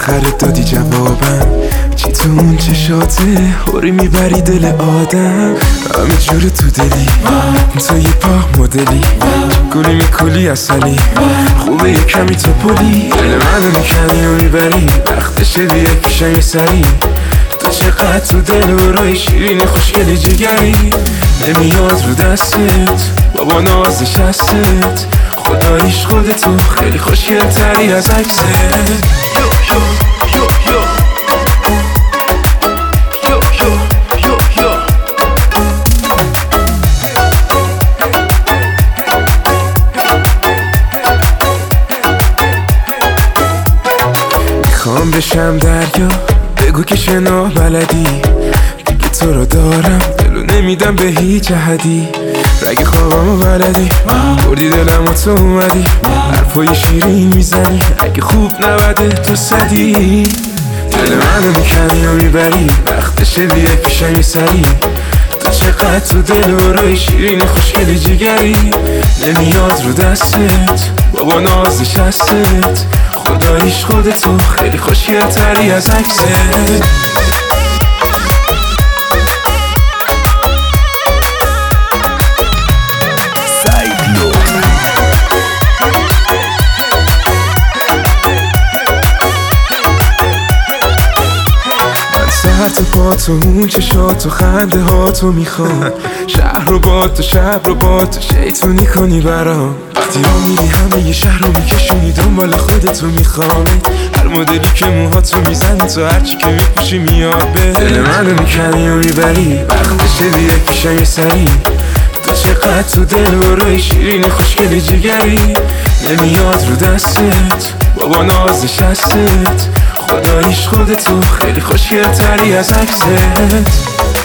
بالاخره دادی جوابم. چی تو اون چشاته هوری میبری دل آدم. همه جور تو دلی تو یه پا مدلی، گلی میکلی اصلی، خوبه یه کمی تو پلی. دل منو میکنی و میبری وقتشه بیا پیشم یه سری. تو چقدر تو دل و رای شیرین خوشگلی جگری. نمیاد رو دستت بابا ناز نشستت، خداییش خودتو خیلی خوشگل تری از عکست. میخوام بشم دریا بگو که شنا بلدی، دیگه تو رو دارم دلو نمیدم به هیچ احدی. رگ خوابمو بلدی بردی دلم و تو اومدی، حرفای شیرین میزنی اگه خوب نبده تو صدی. دل منو میکنی و میبری وقتشه بیا پیشم یه سری. تو چقدر تو دل و رای شیرین خوشگلی جگری. نمیاد رو دستت بابا ناز نشستت، خداییش خودتو خیلی خوشگل تری از عکست. سر تو پا تو اون چشات و خنده ها تو میخوام. شهر رو با تو شب رو با تو شیطونی کنی برام. وقتی را میری همه یه شهر رو میکشونی دنبال خودتو میخوام. هر مدلی که موها تو میزنی تو هرچی که میپوشی میاد به دل منو میکنی و میبری وقتشه بیا پیشم یه سری. تو چقدر تو دل و رای شیرین خوشگلی جگری. نمیاد رو دستت بابا ناز نشستت، خداییش خودتو خیلی خوشگل تری از عکست.